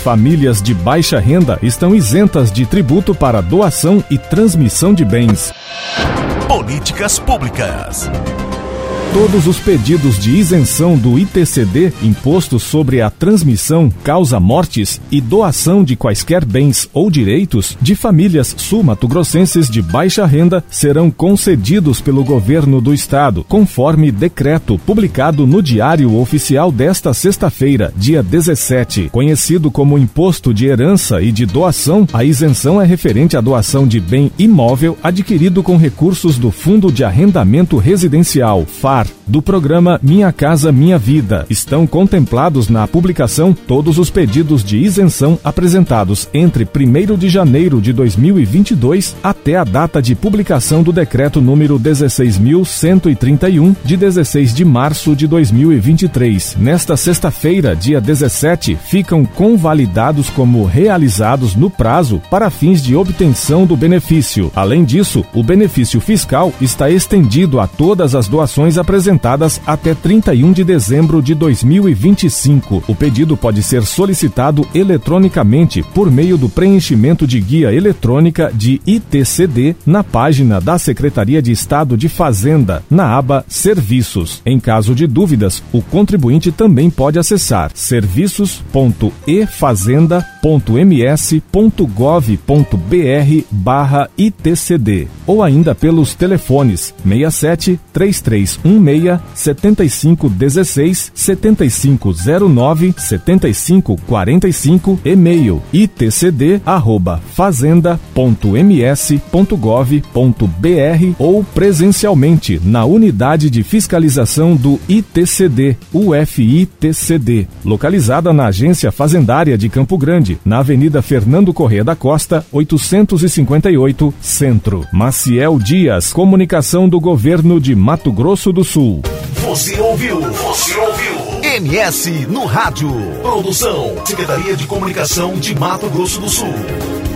famílias de baixa renda estão isentas de tributo para doação e transmissão de bens. Políticas públicas. Todos os pedidos de isenção do ITCD, Imposto sobre a Transmissão, Causa-Mortes e doação de quaisquer bens ou direitos de famílias sul-mato-grossenses de baixa renda serão concedidos pelo governo do estado, conforme decreto publicado no Diário Oficial desta sexta-feira, dia 17. Conhecido como Imposto de Herança e de Doação, a isenção é referente à doação de bem imóvel adquirido com recursos do Fundo de Arrendamento Residencial, FAR, do programa Minha Casa Minha Vida. Estão contemplados na publicação todos os pedidos de isenção apresentados entre 1º de janeiro de 2022 até a data de publicação do decreto número 16.131, de 16 de março de 2023. Nesta sexta-feira, dia 17, ficam convalidados como realizados no prazo para fins de obtenção do benefício. Além disso, o benefício fiscal está estendido a todas as doações apresentadas até 31 de dezembro de 2025. O pedido pode ser solicitado eletronicamente por meio do preenchimento de guia eletrônica de ITCD na página da Secretaria de Estado de Fazenda, na aba Serviços. Em caso de dúvidas, o contribuinte também pode acessar serviços.efazenda.ms.gov.br/ITCD ou ainda pelos telefones 67 3316 7516 7509 7545, e-mail itcd@fazenda.ms.gov.br ou presencialmente na Unidade de Fiscalização do ITCD, UFITCD, localizada na Agência Fazendária de Campo Grande, na Avenida Fernando Corrêa da Costa, 858, Centro. Maciel Dias, Comunicação do Governo de Mato Grosso do Sul. Você ouviu? MS no Rádio. Produção, Secretaria de Comunicação de Mato Grosso do Sul.